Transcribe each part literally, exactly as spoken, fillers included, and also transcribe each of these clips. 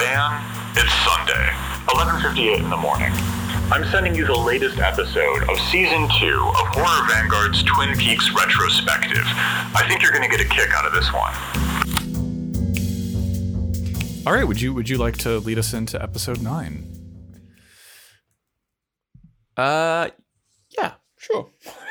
Diane, it's Sunday, eleven fifty-eight in the morning. I'm sending you the latest episode of Season two of Horror Vanguard's Twin Peaks Retrospective. I think you're going to get a kick out of this one. All right, would you would you like to lead us into episode nine? Uh, yeah, sure.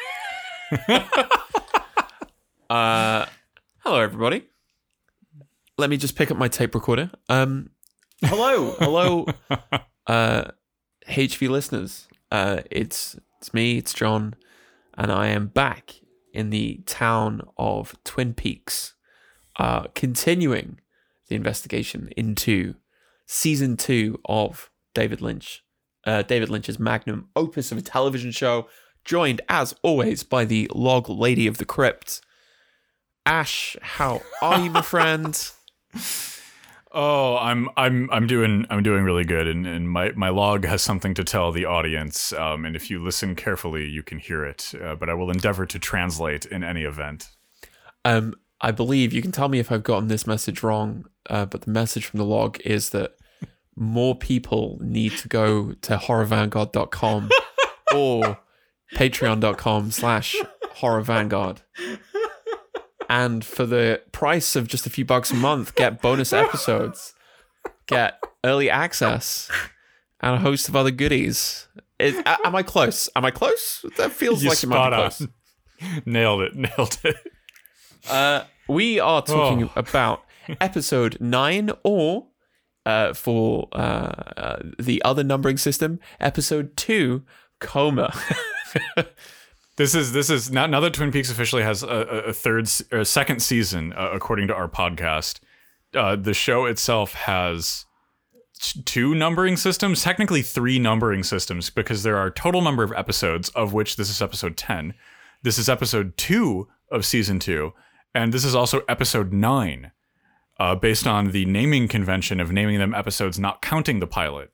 uh, hello everybody. Let me just pick up my tape recorder. Um, hello, hello, uh, H V listeners. Uh, it's it's me, it's John, and I am back in the town of Twin Peaks, uh, continuing the investigation into season two of David Lynch, uh, David Lynch's magnum opus of a television show, joined as always by the Log Lady of the Crypt. Ash, how are you, my friend? Oh, I'm I'm I'm doing I'm doing really good, and, and my, my log has something to tell the audience. Um, and if you listen carefully, you can hear it. Uh, but I will endeavor to translate in any event. Um, I believe you can tell me if I've gotten this message wrong. Uh, but the message from the log is that more people need to go to horror vanguard dot com or patreon dot com slash horror vanguard. And for the price of just a few bucks a month, get bonus episodes, get early access, and a host of other goodies. Is, am I close? Am I close? That feels You like it might be close. on. Nailed it. Nailed it. Uh, we are talking Oh. about episode nine, or uh, for uh, uh, the other numbering system, episode two, Coma. This is this is now, now that Twin Peaks officially has a, a third or a second season, uh, according to our podcast. Uh, the show itself has t- two numbering systems, technically three numbering systems, because there are a total number of episodes, of which this is episode ten. This is episode two of season two, and this is also episode nine, uh, based on the naming convention of naming them episodes not counting the pilot.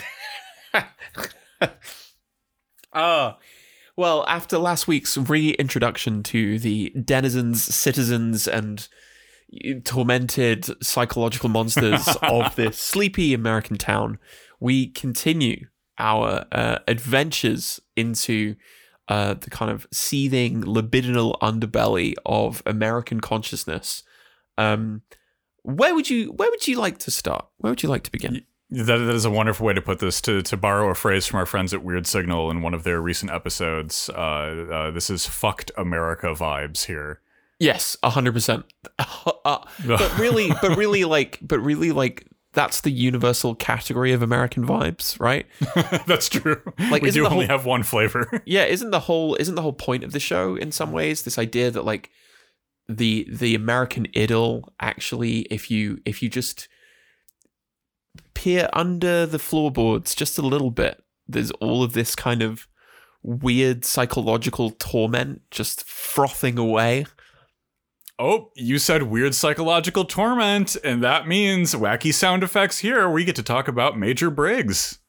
Ah. Well, after last week's reintroduction to the denizens, citizens, and tormented psychological monsters of this sleepy American town, we continue our uh, adventures into uh, the kind of seething libidinal underbelly of American consciousness. Um, where would you Where would you like to start? Where would you like to begin? That, that is a wonderful way to put this. To to borrow a phrase from our friends at Weird Signal in one of their recent episodes, uh, uh, this is fucked America vibes here. Yes, a hundred percent. But really, but really, like, but really, like, that's the universal category of American vibes, right? That's true. Like, we isn't do the only whole- have one flavor. Yeah, isn't the whole isn't the whole point of the show in some ways this idea that like the the American idyll actually, if you if you just peer under the floorboards just a little bit, there's all of this kind of weird psychological torment just frothing away. Oh, you said weird psychological torment, and that means wacky sound effects here. We get to talk about Major Briggs.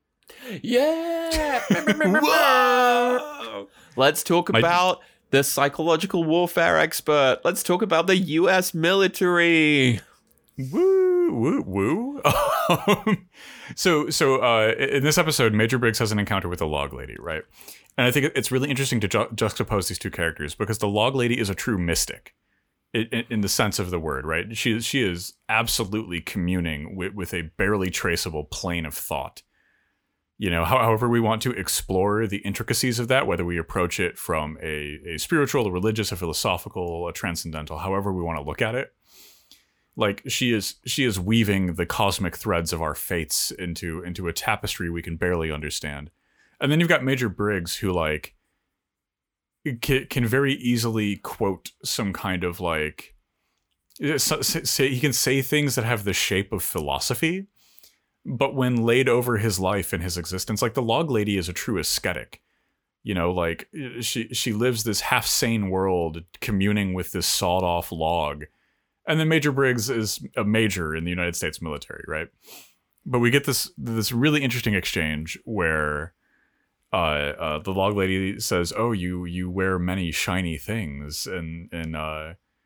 Yeah. Whoa. Let's talk My- about the psychological warfare expert. Let's talk about the U S military. Woo, woo, woo. Um, so, so uh, in this episode, Major Briggs has an encounter with the Log Lady, right? And I think it's really interesting to ju- juxtapose these two characters because the Log Lady is a true mystic in, in the sense of the word, right? She, she is absolutely communing with, with a barely traceable plane of thought. You know, however we want to explore the intricacies of that, whether we approach it from a, a spiritual, a religious, a philosophical, a transcendental, however we want to look at it. Like she is, she is weaving the cosmic threads of our fates into into a tapestry we can barely understand. And then you've got Major Briggs, who like can, can very easily quote some kind of like say he can say things that have the shape of philosophy, but when laid over his life and his existence, like the Log Lady is a true ascetic. You know, like she she lives this half sane world communing with this sawed off log. And then Major Briggs is a major in the United States military, right? But we get this this really interesting exchange where uh, uh, the Log Lady says, "Oh, you you wear many shiny things," and and uh,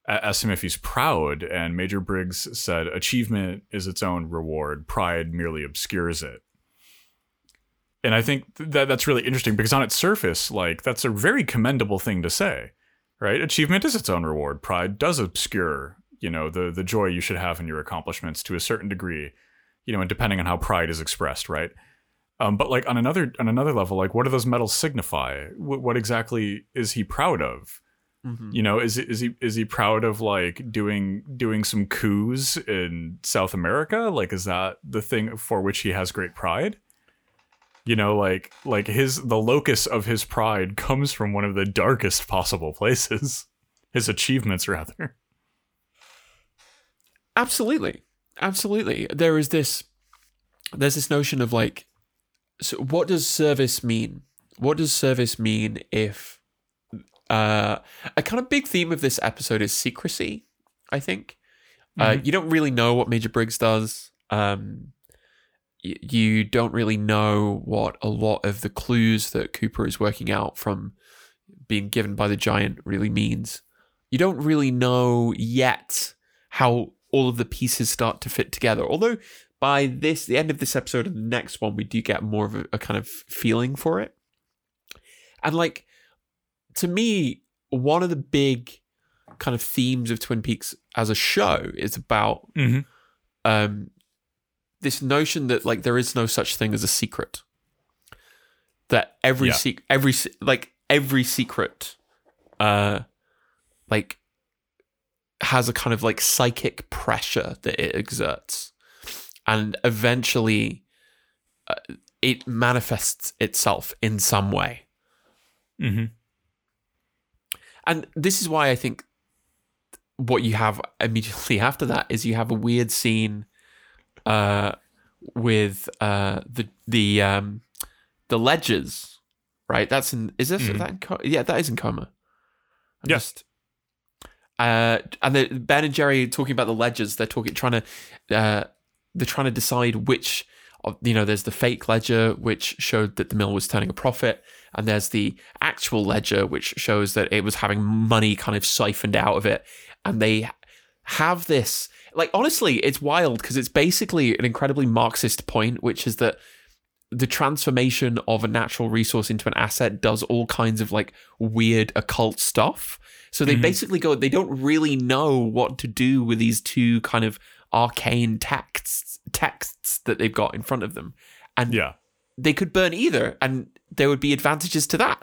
asked him if he's proud, and Major Briggs said, "Achievement is its own reward. Pride merely obscures it." And I think that that's really interesting because on its surface, like, that's a very commendable thing to say, right? Achievement is its own reward. Pride does obscure, you know, the the joy you should have in your accomplishments to a certain degree, you know, and depending on how pride is expressed, right? Um, but like on another on another level, like, what do those medals signify? What, what exactly is he proud of? Mm-hmm. You know, is is he is he proud of like doing doing some coups in South America? Like, is that the thing for which he has great pride? You know, like like his the locus of his pride comes from one of the darkest possible places. His achievements, rather. Absolutely, absolutely. There is this. There's this notion of like, so what does service mean? What does service mean if uh, a kind of big theme of this episode is secrecy? I think mm-hmm. uh, you don't really know what Major Briggs does. Um, you don't really know what a lot of the clues that Cooper is working out from being given by the giant really means. You don't really know yet how all of the pieces start to fit together. Although by this, the end of this episode and the next one, we do get more of a, a kind of feeling for it. And like, to me, one of the big kind of themes of Twin Peaks as a show is about mm-hmm. um, this notion that like there is no such thing as a secret. That every yeah. se- every like every secret, uh, like has a kind of like psychic pressure that it exerts, and eventually, uh, it manifests itself in some way. Mm-hmm. And this is why I think what you have immediately after that is you have a weird scene uh, with uh, the the um, the ledgers, right? That's in is this mm-hmm. that in co- yeah that is in Coma. I'm yes. Just, uh, and the, Ben and Jerry talking about the ledgers. They're talking, trying to, uh, they're trying to decide which. You know, there's the fake ledger which showed that the mill was turning a profit, and there's the actual ledger which shows that it was having money kind of siphoned out of it. And they have this, like, honestly, it's wild because it's basically an incredibly Marxist point, which is that the transformation of a natural resource into an asset does all kinds of like weird occult stuff. So they mm-hmm. basically go, they don't really know what to do with these two kind of arcane texts texts that they've got in front of them, and yeah, they could burn either, and there would be advantages to that.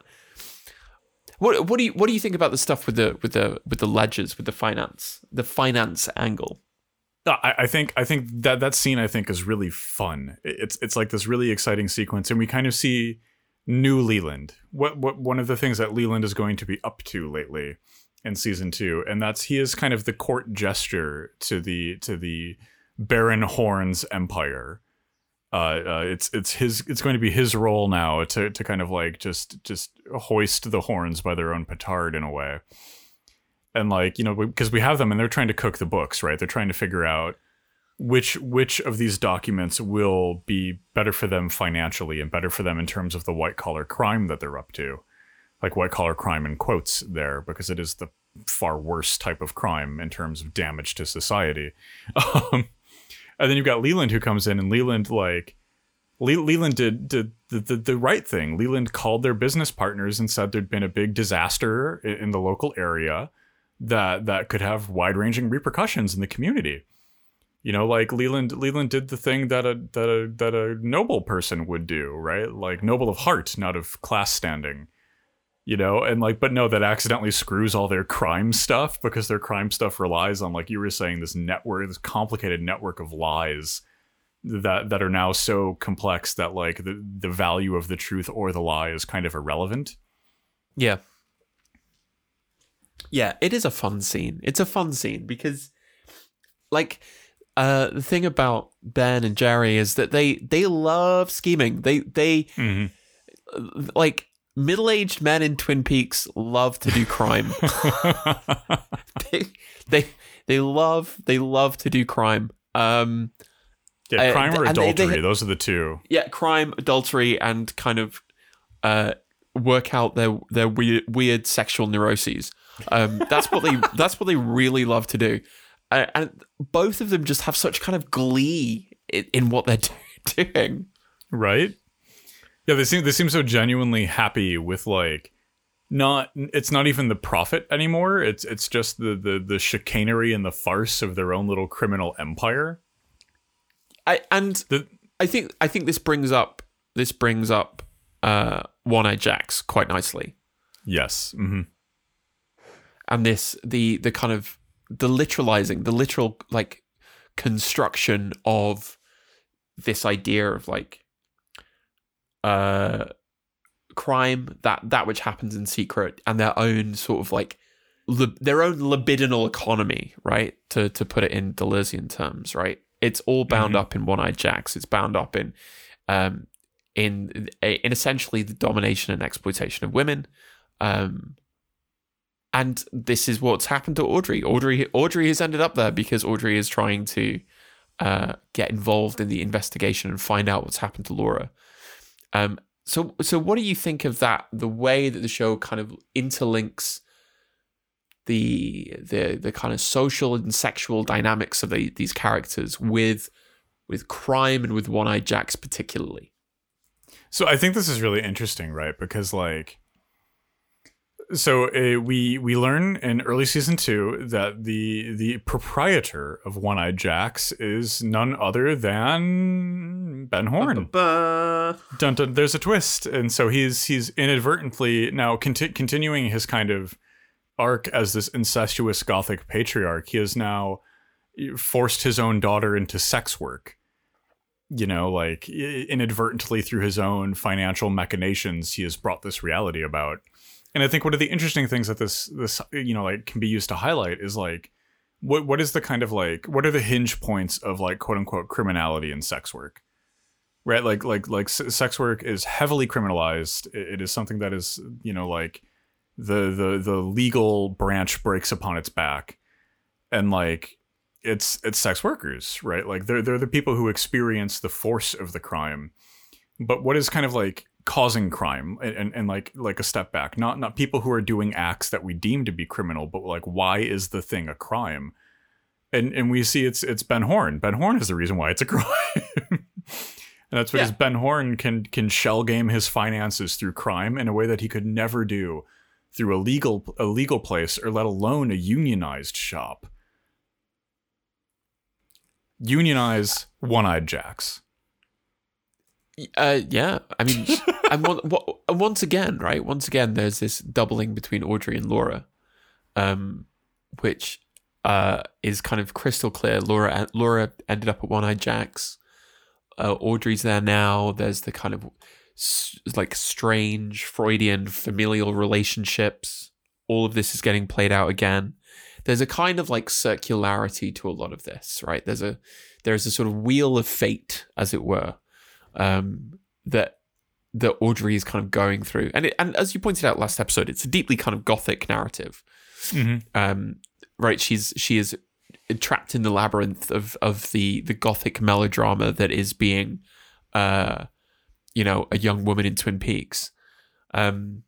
What what do you what do you think about the stuff with the with the with the ledgers, with the finance, the finance angle? I, I think I think that that scene I think is really fun. It's it's like this really exciting sequence, and we kind of see new Leland. What what one of the things that Leland is going to be up to lately in season two, and that's he is kind of the court gesture to the to the Baron Horn's empire. Uh, uh, it's it's his it's going to be his role now to to kind of like just just hoist the horns by their own petard in a way. And like, you know, because we have them and they're trying to cook the books, right? They're trying to figure out which which of these documents will be better for them financially and better for them in terms of the white collar crime that they're up to. Like white collar crime in quotes there, because it is the far worse type of crime in terms of damage to society. Um, and then you've got Leland who comes in, and Leland like Le- Leland did, did the, the the right thing. Leland called their business partners and said there'd been a big disaster in, in the local area that that could have wide-ranging repercussions in the community. You know, like Leland Leland did the thing that a that a that a noble person would do, right? Like noble of heart, not of class standing. You know, and like, but no, that accidentally screws all their crime stuff, because their crime stuff relies on, like you were saying, this network, this complicated network of lies that that are now so complex that like the, the value of the truth or the lie is kind of irrelevant. Yeah. Yeah, it is a fun scene. It's a fun scene because like uh, the thing about Ben and Jerry is that they they love scheming. They they mm-hmm. like middle-aged men in Twin Peaks love to do crime. they, they they love they love to do crime. Um, yeah, crime uh, or adultery. They, they, those are the two. Yeah, crime, adultery, and kind of uh, work out their their weird weird sexual neuroses. Um, that's what they that's what they really love to do, uh, and both of them just have such kind of glee in, in what they're do- doing. Right? Yeah, they seem they seem so genuinely happy with like not it's not even the profit anymore. It's it's just the the the chicanery and the farce of their own little criminal empire. I and The, I think I think this brings up this brings up uh, One-Eyed Jacks quite nicely. yes. Mm-hmm. And this the the kind of the literalizing, the literal like construction of this idea of like uh crime, that that which happens in secret, and their own sort of like lib- their own libidinal economy, right? To to put it in Deleuzean terms, right? It's all bound Mhm. up in One-Eyed Jacks. It's bound up in um in in essentially the domination and exploitation of women. Um And this is what's happened to Audrey. Audrey Audrey has ended up there because Audrey is trying to uh, get involved in the investigation and find out what's happened to Laura. Um, so, so what do you think of that? The way that the show kind of interlinks the the the kind of social and sexual dynamics of the, these characters with with crime and with One-Eyed Jacks particularly. So I think this is really interesting, right? Because like, so uh, we we learn in early season two that the the proprietor of One-Eyed Jacks is none other than Ben Horn. Dun, dun, there's a twist, and so he's he's inadvertently now conti- continuing his kind of arc as this incestuous Gothic patriarch. He has now forced his own daughter into sex work. You know, like inadvertently through his own financial machinations, he has brought this reality about. And I think one of the interesting things that this this you know like can be used to highlight is like what what is the kind of like what are the hinge points of like quote unquote criminality in sex work, right? Like like like sex work is heavily criminalized. It is something that is you know like the the the legal branch breaks upon its back, and like it's it's sex workers, right? Like they're they're the people who experience the force of the crime. But what is kind of like causing crime and, and, and like like a step back, not not people who are doing acts that we deem to be criminal, but like why is the thing a crime? And and we see it's it's Ben Horn. Ben Horn is the reason why it's a crime. And that's because Yeah. Ben Horn can can shell game his finances through crime in a way that he could never do through a legal a legal place, or let alone a unionized shop. Unionize One-Eyed Jacks. Uh, yeah, I mean, and one, what, once again, right? Once again, there's this doubling between Audrey and Laura, um, which uh, is kind of crystal clear. Laura Laura ended up at One-Eyed Jacks. Uh, Audrey's there now. There's the kind of s- like strange Freudian familial relationships. All of this is getting played out again. There's a kind of like circularity to a lot of this, right? There's a there's a sort of wheel of fate, as it were. Um, that that Audrey is kind of going through, and it, and as you pointed out last episode, it's a deeply kind of Gothic narrative, Mm-hmm. um, right? She's she is trapped in the labyrinth of of the the Gothic melodrama that is being, uh, you know, a young woman in Twin Peaks. Um,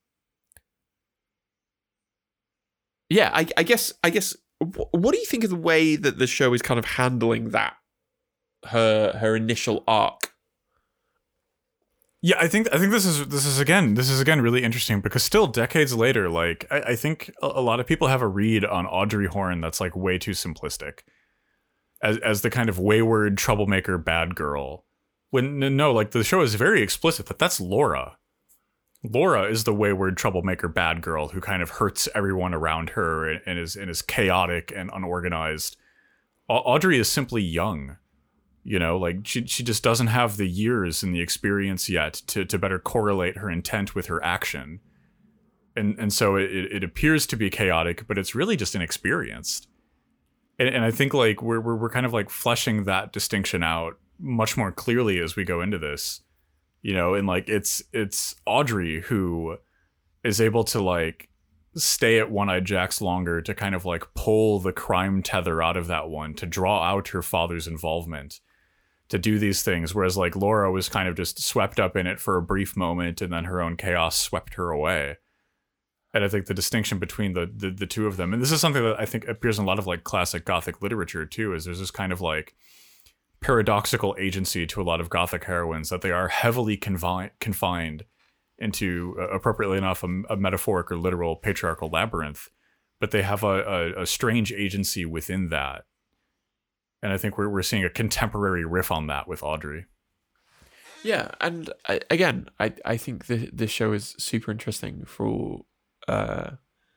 yeah, I, I guess I guess wh- what do you think of the way that the show is kind of handling that her her initial arc? Yeah, I think I think this is this is again this is again really interesting, because still decades later, like I, I think a, a lot of people have a read on Audrey Horne that's like way too simplistic, as as the kind of wayward troublemaker bad girl. When no, like the show is very explicit that that's Laura. Laura is the wayward troublemaker bad girl who kind of hurts everyone around her and, and is and is chaotic and unorganized. A- Audrey is simply young. You know, like she she just doesn't have the years and the experience yet to, to better correlate her intent with her action. And and so it, it appears to be chaotic, but it's really just inexperienced. And, and I think like we're, we're we're kind of like fleshing that distinction out much more clearly as we go into this. You know, and like it's it's Audrey who is able to like stay at One-Eyed Jacks longer to kind of like pull the crime tether out of that one, to draw out her father's involvement, to do these things, whereas like Laura was kind of just swept up in it for a brief moment, and then her own chaos swept her away. And I think the distinction between the, the the two of them, and this is something that I think appears in a lot of like classic Gothic literature too, is there's this kind of like paradoxical agency to a lot of Gothic heroines, that they are heavily confi- confined into, uh, appropriately enough, a, a metaphoric or literal patriarchal labyrinth, but they have a, a, a strange agency within that. And I think we're we're seeing a contemporary riff on that with Audrey. Yeah, and I, again, I I think the the show is super interesting for uh,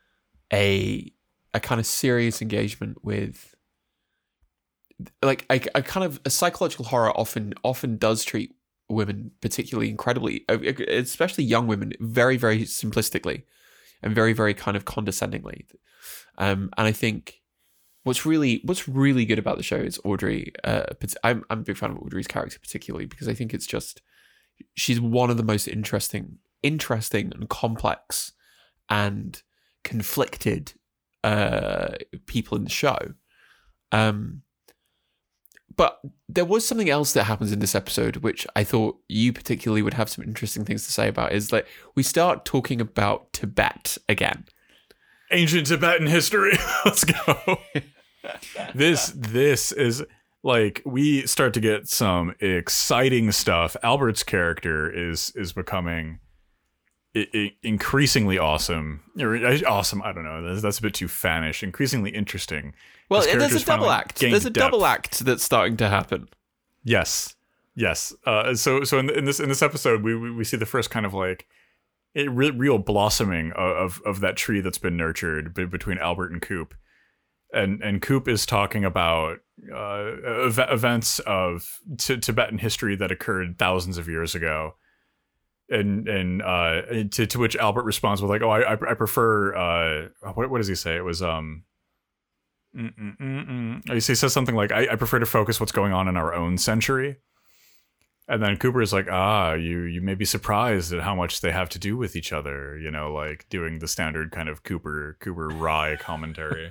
a a kind of serious engagement with, like a, a kind of a psychological horror often often does treat women particularly incredibly, especially young women, very very simplistically and very very kind of condescendingly. Um, and I think what's really what's really good about the show is Audrey. Uh, I'm I'm a big fan of Audrey's character particularly because I think it's just she's one of the most interesting, interesting and complex and conflicted uh, people in the show. Um, but there was something else that happens in this episode, which I thought you particularly would have some interesting things to say about. Is like we start talking about Tibet again. Ancient Tibetan history. Let's go. this this is like we start to get some exciting stuff. Albert's character is is becoming I- I- increasingly awesome. Or, awesome. I don't know. That's, that's a bit too fanish. Increasingly interesting. Well, His there's a character's double finally act. gained There's a depth. double act that's starting to happen. Yes. Yes. Uh, so so in, in this in this episode, we we, we see the first kind of like a re- real blossoming of, of of that tree that's been nurtured b- between Albert and Coop, and and Coop is talking about uh, ev- events of t- Tibetan history that occurred thousands of years ago, and and uh, to to which Albert responds with like, oh, I I, I prefer uh, what what does he say? It was um. Mm-mm-mm-mm. He says something like, I, I prefer to focus what's going on in our own century. And then Cooper is like, ah, you you may be surprised at how much they have to do with each other, you know, like doing the standard kind of Cooper Cooper Rye commentary.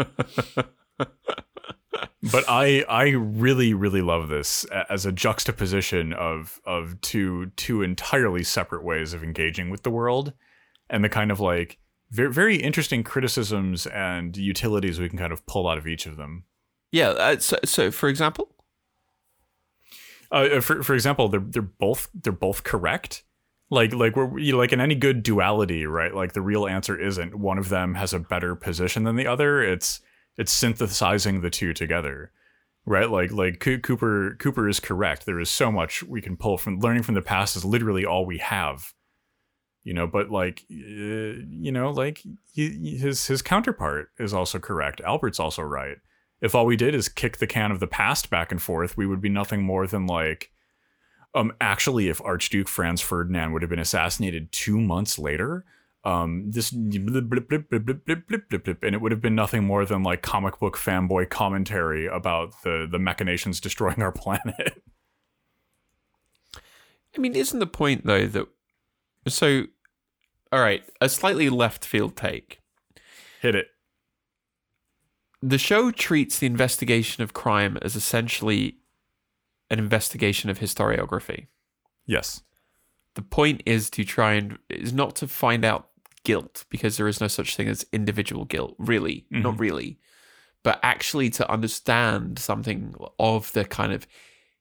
But I I really, really love this as a juxtaposition of of two two entirely separate ways of engaging with the world, and the kind of like very, very interesting criticisms and utilities we can kind of pull out of each of them. Yeah. Uh, so, so, for example, uh, for for example, they're they're both they're both correct. Like like we're you know, like in any good duality, right? Like the real answer isn't one of them has a better position than the other. It's it's synthesizing the two together, right? Like like Co- Cooper Cooper is correct. There is so much we can pull from learning from the past is literally all we have. You know, but like, uh, you know, like he, his his counterpart is also correct. Albert's also right. If all we did is kick the can of the past back and forth, we would be nothing more than like, um, actually, if Archduke Franz Ferdinand would have been assassinated two months later, um, this blip, blip, blip, blip, blip, blip, blip, blip, blip, and it would have been nothing more than like comic book fanboy commentary about the the machinations destroying our planet. I mean, isn't the point though that so? All right, a slightly left field take. Hit it. The show treats the investigation of crime as essentially an investigation of historiography. Yes. The point is to try and is not to find out guilt, because there is no such thing as individual guilt, really, mm-hmm. not really, but actually to understand something of the kind of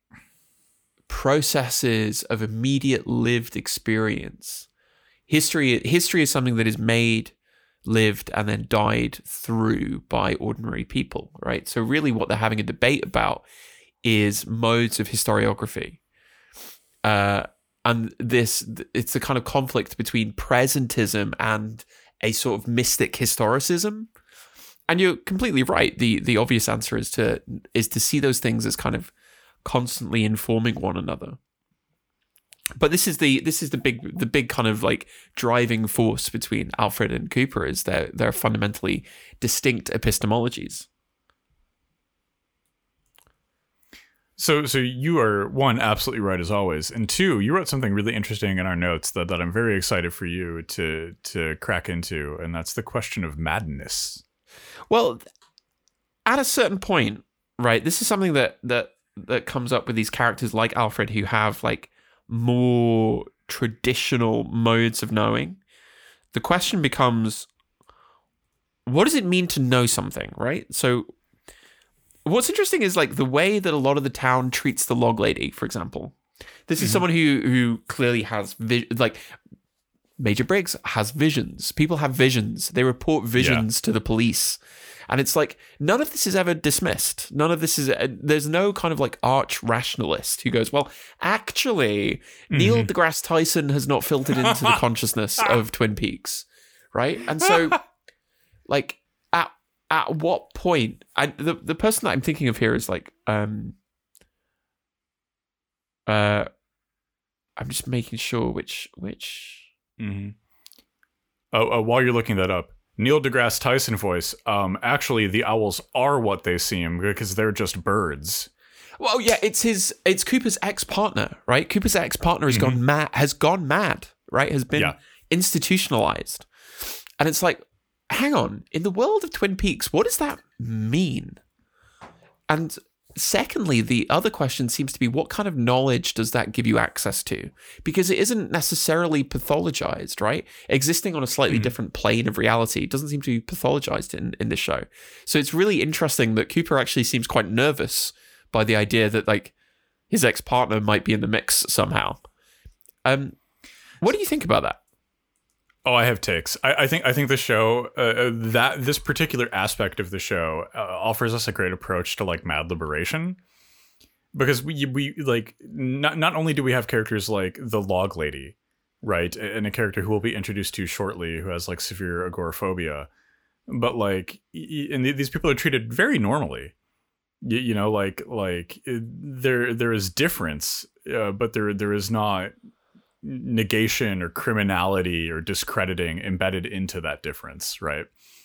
processes of immediate lived experience. History, history is something that is made, lived, and then died through by ordinary people, right? So really what they're having a debate about is modes of historiography. Uh, and this, it's the kind of conflict between presentism and a sort of mystic historicism. And you're completely right. The the obvious answer is to is to see those things as kind of constantly informing one another. But this is the this is the big the big kind of like driving force between Alfred and Cooper is they're they're fundamentally distinct epistemologies. So so you are one absolutely right as always, and two, you wrote something really interesting in our notes that, that I'm very excited for you to to crack into, and that's the question of madness. Well, at a certain point, right, this is something that that that comes up with these characters like Alfred who have like more traditional modes of knowing. The question becomes, what does it mean to know something, right? So what's interesting is like the way that a lot of the town treats the log lady, for example. This is mm-hmm. someone who who clearly has vi- like Major Briggs has visions. People have visions. They report visions yeah. to the police. And it's like, none of this is ever dismissed. None of this is, uh, there's no kind of like arch rationalist who goes, well, actually, mm-hmm. Neil deGrasse Tyson has not filtered into the consciousness of Twin Peaks, right? And so, like, at at what point, I, the, the person that I'm thinking of here is like, um, uh, I'm just making sure which, which. Mm-hmm. Oh, uh, while you're looking that up, Neil deGrasse Tyson voice. Um, actually, the owls are what they seem because they're just birds. Well, yeah, it's his. It's Cooper's ex-partner, right? Cooper's ex-partner has mm-hmm. gone mad. Has gone mad, right? Has been yeah. institutionalized, and it's like, hang on. In the world of Twin Peaks, what does that mean? And secondly, the other question seems to be, what kind of knowledge does that give you access to? Because it isn't necessarily pathologized, right? Existing on a slightly mm-hmm. different plane of reality doesn't seem to be pathologized in, in this show. So it's really interesting that Cooper actually seems quite nervous by the idea that like his ex-partner might be in the mix somehow. Um, what do you think about that? Oh, I have takes. I, I think I think the show uh, that this particular aspect of the show uh, offers us a great approach to like mad liberation, because we we like not not only do we have characters like the log lady, right, and a character who we'll be introduced to shortly who has like severe agoraphobia, but like and these people are treated very normally, you, you know, like like there there is difference, uh, but there there is not negation or criminality or discrediting embedded into that difference, right?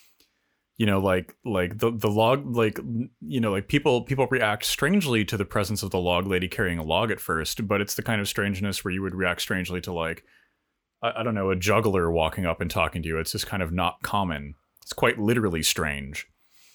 You know, like like the the log, like you know, like people people react strangely to the presence of the log lady carrying a log at first, but it's the kind of strangeness where you would react strangely to like I, I don't know, a juggler walking up and talking to you. It's just kind of not common. It's quite literally strange.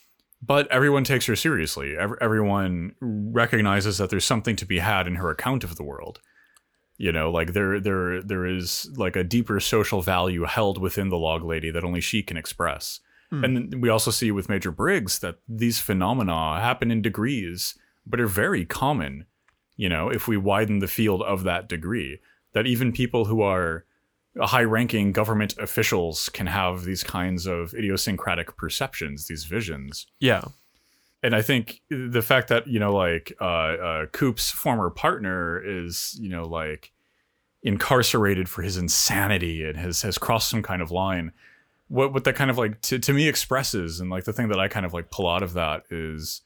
But everyone takes her seriously. Every, everyone recognizes that there's something to be had in her account of the world. You know, like there, there, there is like a deeper social value held within the log lady that only she can express. Mm. And we also see with Major Briggs that these phenomena happen in degrees, but are very common. You know, if we widen the field of that degree, that even people who are high-ranking government officials can have these kinds of idiosyncratic perceptions, these visions. Yeah. And I think the fact that, you know, like uh, uh, Coop's former partner is, you know, like incarcerated for his insanity and has, has crossed some kind of line. What what that kind of like to, to me expresses, and like the thing that I kind of like pull out of that is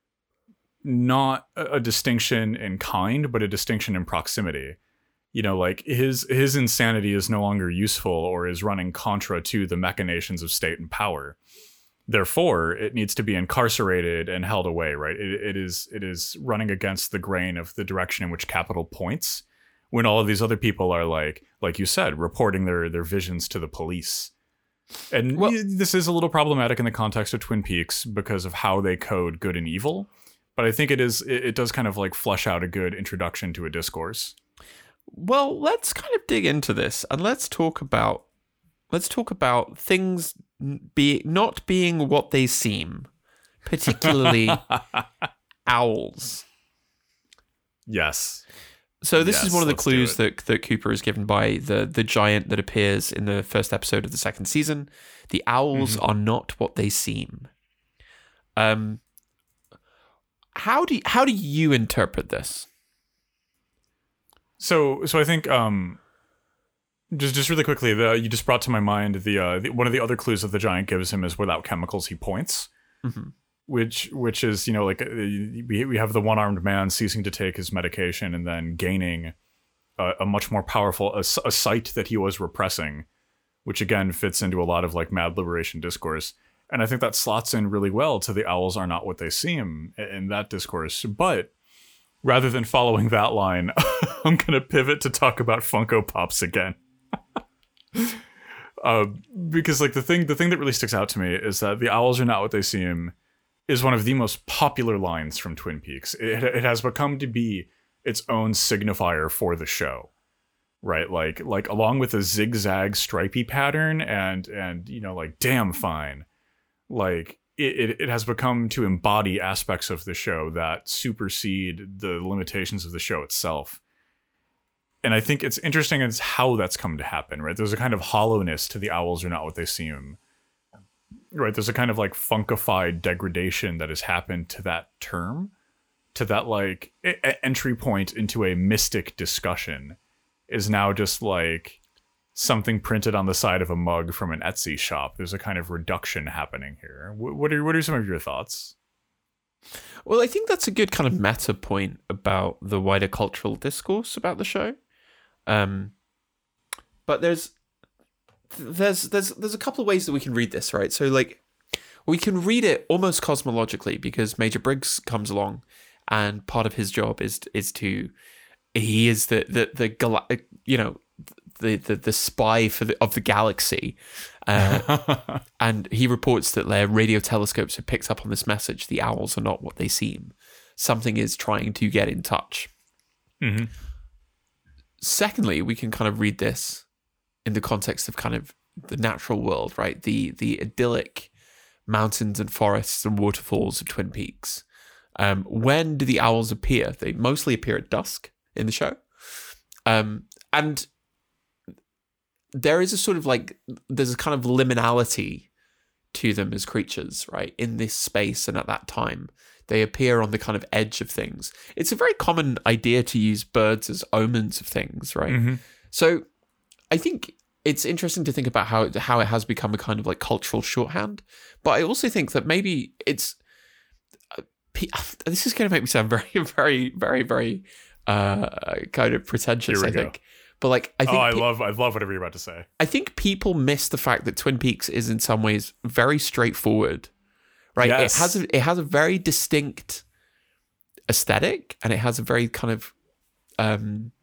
not a, a distinction in kind, but a distinction in proximity. You know, like his his insanity is no longer useful or is running contra to the machinations of state and power. Therefore, it needs to be incarcerated and held away, right? It, it is it is running against the grain of the direction in which capital points, when all of these other people are like, like you said, reporting their, their visions to the police. And well, this is a little problematic in the context of Twin Peaks because of how they code good and evil. But I think it is it, it does kind of like flesh out a good introduction to a discourse. Well, let's kind of dig into this and let's talk about let's talk about things be not being what they seem, particularly owls. Yes. So this yes, is one of the let's clues that that Cooper is given by the the giant that appears in the first episode of the second season. The owls mm-hmm. are not what they seem. Um, how do how do you interpret this? So so I think um, just just really quickly, the, you just brought to my mind the, uh, the one of the other clues that the giant gives him is without chemicals he points. Mm-hmm. Which, which is, you know, like we we have the one-armed man ceasing to take his medication and then gaining a, a much more powerful, a, a sight that he was repressing, which again fits into a lot of like mad liberation discourse. And I think that slots in really well to the owls are not what they seem in that discourse. But rather than following that line, I'm going to pivot to talk about Funko Pops again. uh, because like the thing, the thing that really sticks out to me is that the owls are not what they seem is one of the most popular lines from Twin Peaks. It, it has become to be its own signifier for the show, right? Like, like along with a zigzag stripy pattern and, and, you know, like, damn fine. like it, it has become to embody aspects of the show that supersede the limitations of the show itself. And I think it's interesting as how that's come to happen, right? There's a kind of hollowness to the owls are not what they seem. Right, there's a kind of like funkified degradation that has happened to that term, to that like a- entry point into a mystic discussion is now just like something printed on the side of a mug from an Etsy shop. There's a kind of reduction happening here. W- what are what are some of your thoughts? Well, I think that's a good kind of meta point about the wider cultural discourse about the show. Um, but there's there's there's there's a couple of ways that we can read this, right? So like we can read it almost cosmologically because Major Briggs comes along, and part of his job is is to he is the the the gal- you know the the the spy for the of the galaxy, uh, and he reports that their radio telescopes have picked up on this message: the owls are not what they seem. Something is trying to get in touch. Mm-hmm. Secondly, we can kind of read this in the context of kind of the natural world, right? The the idyllic mountains and forests and waterfalls of Twin Peaks. Um, when do the owls appear? They mostly appear at dusk in the show. Um, and there is a sort of like, there's a kind of liminality to them as creatures, right? In this space and at that time. They appear on the kind of edge of things. It's a very common idea to use birds as omens of things, right? Mm-hmm. So I think it's interesting to think about how it, how it has become a kind of like cultural shorthand. But I also think that maybe it's... Uh, this is going to make me sound very, very, very, very uh, kind of pretentious, I think. Go. But like, I think... Oh, I pe- love I love whatever you're about to say. I think people miss the fact that Twin Peaks is in some ways very straightforward. Right, yes. it has a, it has a very distinct aesthetic, and it has a very kind of, um,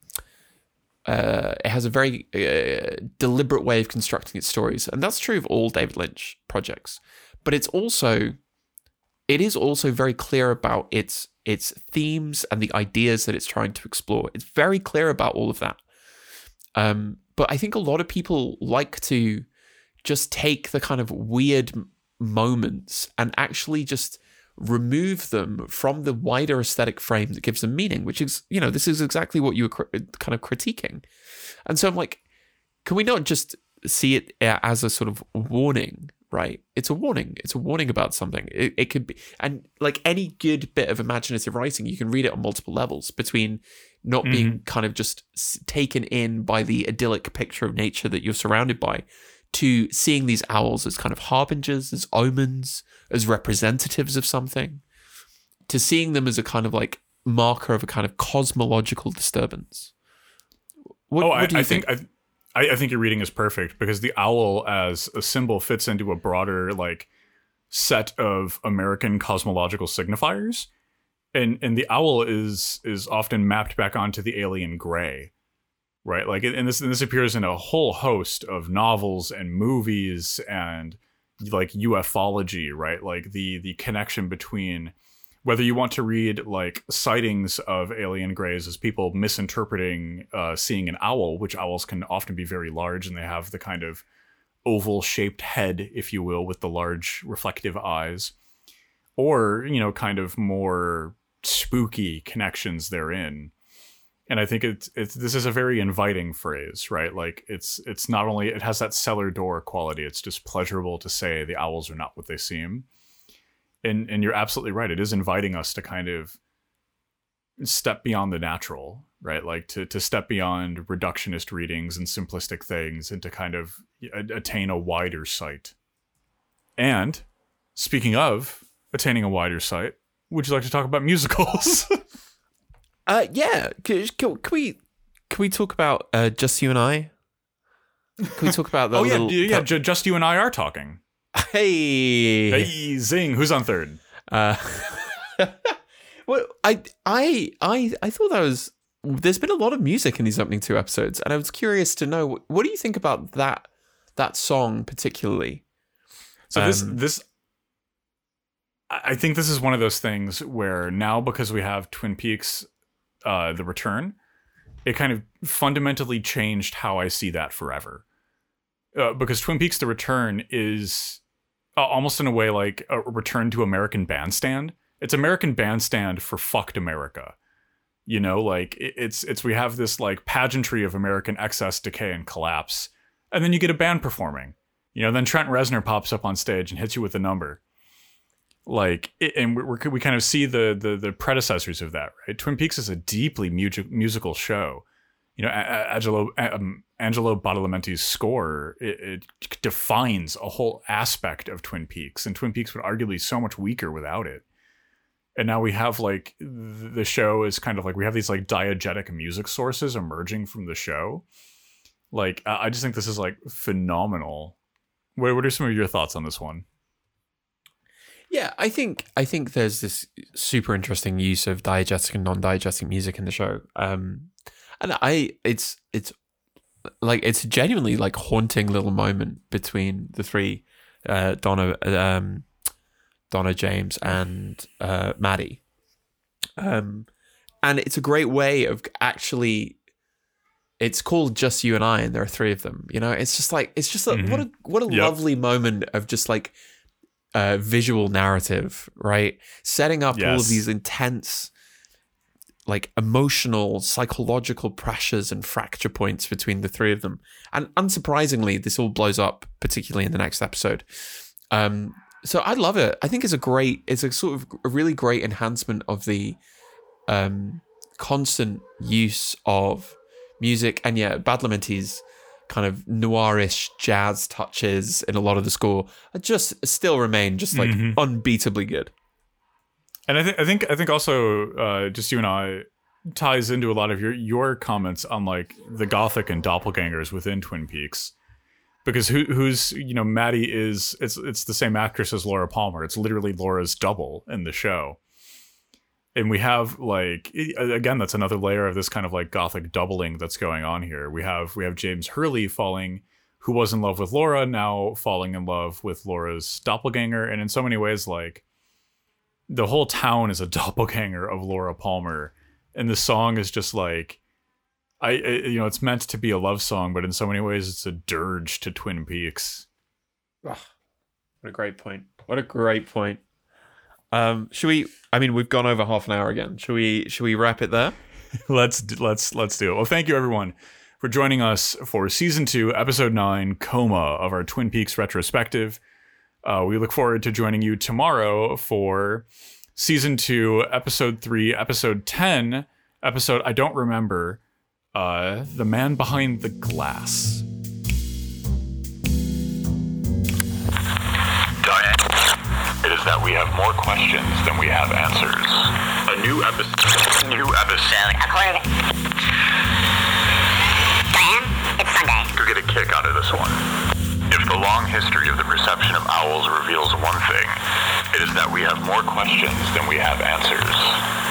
uh, it has a very uh, deliberate way of constructing its stories, and that's true of all David Lynch projects. But it's also, it is also very clear about its its themes and the ideas that it's trying to explore. It's very clear about all of that. Um, but I think a lot of people like to just take the kind of weird moments and actually just remove them from the wider aesthetic frame that gives them meaning, which is, you know, this is exactly what you were cr- kind of critiquing. And so I'm like, can we not just see it as a sort of warning, right? It's a warning. It's a warning about something. It, it could be, and like any good bit of imaginative writing, you can read it on multiple levels between not mm-hmm. being kind of just taken in by the idyllic picture of nature that you're surrounded by, to seeing these owls as kind of harbingers, as omens, as representatives of something, to seeing them as a kind of like marker of a kind of cosmological disturbance. What, oh, what I, do you I think? think I, I think your reading is perfect, because the owl as a symbol fits into a broader like set of American cosmological signifiers, and and the owl is is often mapped back onto the alien gray. Right, like, and this and this appears in a whole host of novels and movies and like ufology, right? Like the the connection between whether you want to read like sightings of alien greys as people misinterpreting uh, seeing an owl, which owls can often be very large and they have the kind of oval shaped head, if you will, with the large reflective eyes, or, you know, kind of more spooky connections therein. And I think it's it's this is a very inviting phrase, right? Like it's it's not only, it has that cellar door quality, it's just pleasurable to say the owls are not what they seem. And and you're absolutely right. It is inviting us to kind of step beyond the natural, right? Like to to step beyond reductionist readings and simplistic things, and to kind of attain a wider sight. And speaking of attaining a wider sight, would you like to talk about musicals? Uh, yeah. Can, can, can we can we talk about uh, Just You and I? Can we talk about that? oh yeah, little, yeah. that... J- Just You and I are talking. Hey, hey, zing! Who's on third? Uh, well, I I I I thought that was. There's been a lot of music in these opening two episodes, and I was curious to know, what do you think about that that song particularly? So um, this this. I think this is one of those things where now, because we have Twin Peaks, uh, The Return, it kind of fundamentally changed how I see that forever. Uh, because Twin Peaks The Return is uh, almost in a way like a return to American Bandstand. It's American Bandstand for fucked America. You know, like it, it's it's we have this like pageantry of American excess, decay, and collapse, and then you get a band performing. You know, then Trent Reznor pops up on stage and hits you with a number. Like, it, and we we we kind of see the the the predecessors of that, right? Twin Peaks is a deeply mu- musical show. You know, Angelo um, Angelo Badalamenti's score it, it defines a whole aspect of Twin Peaks, and Twin Peaks would arguably be so much weaker without it. And now we have like the show is kind of like we have these like diegetic music sources emerging from the show. Like, I just think this is like phenomenal. What what are some of your thoughts on this one? Yeah, I think I think there's this super interesting use of diegetic and non-diegetic music in the show. Um, And I, it's it's like it's a genuinely like haunting little moment between the three, uh, Donna, um, Donna, James, and uh, Maddie, um, and it's a great way of actually. It's called Just You and I, and there are three of them. You know, it's just like it's just a, mm-hmm. what a what a yep. lovely moment of just like uh, visual narrative, right? Setting up yes. all of these intense, like emotional, psychological pressures and fracture points between the three of them. And unsurprisingly, this all blows up, particularly in the next episode. Um, so I love it. I think it's a great, it's a sort of a really great enhancement of the um, constant use of music. And yeah, Badalamenti's kind of noirish jazz touches in a lot of the score are just still remain just like mm-hmm. unbeatably good. And I think I think I think also uh, Just You and I ties into a lot of your your comments on like the gothic and doppelgangers within Twin Peaks, because who who's you know Maddie is it's it's the same actress as Laura Palmer. It's literally Laura's double in the show, and we have like again that's another layer of this kind of like gothic doubling that's going on here. We have we have James Hurley falling, who was in love with Laura, now falling in love with Laura's doppelganger, and in so many ways like. The whole town is a doppelganger of Laura Palmer, and the song is just like, I, I, you know, it's meant to be a love song, but in so many ways, it's a dirge to Twin Peaks. Oh, what a great point! What a great point. Um, should we? I mean, we've gone over half an hour again. Should we? Should we wrap it there? let's let's let's do it. Well, thank you everyone for joining us for season two, episode nine, Coma of our Twin Peaks retrospective. Uh, we look forward to joining you tomorrow for season two, episode three, episode ten, episode I don't remember, uh, The Man Behind the Glass. Diane, it is that we have more questions than we have answers. A new episode. New episode. According. Diane, it's Sunday. You'll get a kick out of this one. If the long history of the perception of owls reveals one thing, it is that we have more questions than we have answers.